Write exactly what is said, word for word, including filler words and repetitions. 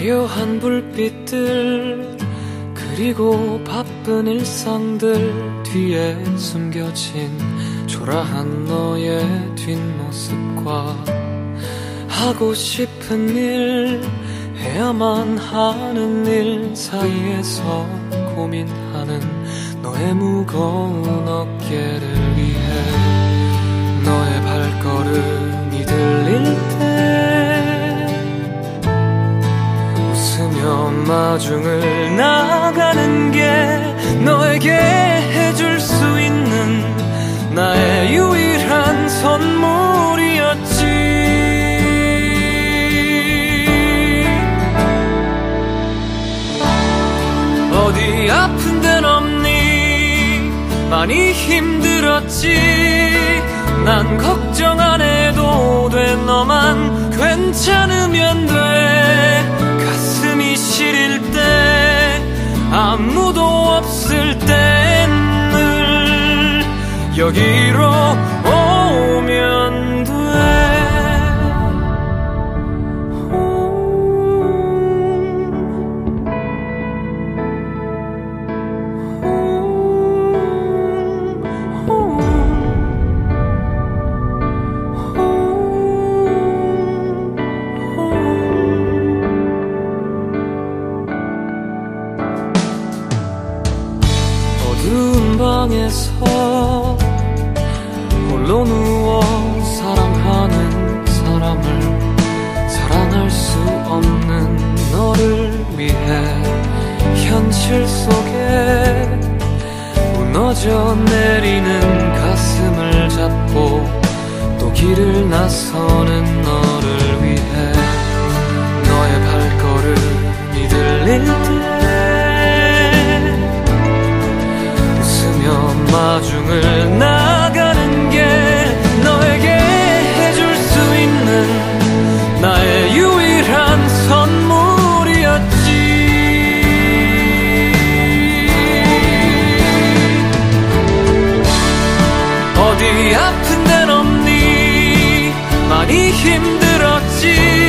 화려한 불빛들 그리고 바쁜 일상들 뒤에 숨겨진 초라한 너의 뒷모습과 하고 싶은 일 해야만 하는 일 사이에서 고민하는 너의 무거운 어깨를 위해 너의 발걸음이 들릴 때 웃으며 마중을 나가는 게 너에게 해줄 수 있는 나의 유일한 선물이었지. 어디 아픈 데는 없니? 많이 힘들었지. 난 걱정 안 해도 돼. 너만 괜찮으면 돼. 가슴이 시릴 때 아무도 없을 땐 늘 여기로 오면 돼. 어두운 방에서 홀로 누워 사랑하는 사람을 사랑할 수 없는 너를 위해 현실 속에 무너져 내리는 가슴을 잡고 또 길을 나서는 너를 위해 너의 발걸음이 들릴 때 마중을 나가는 게 너에게 해줄 수 있는 나의 유일한 선물이었지. 어디 아픈 데는 없니? 많이 힘들었지.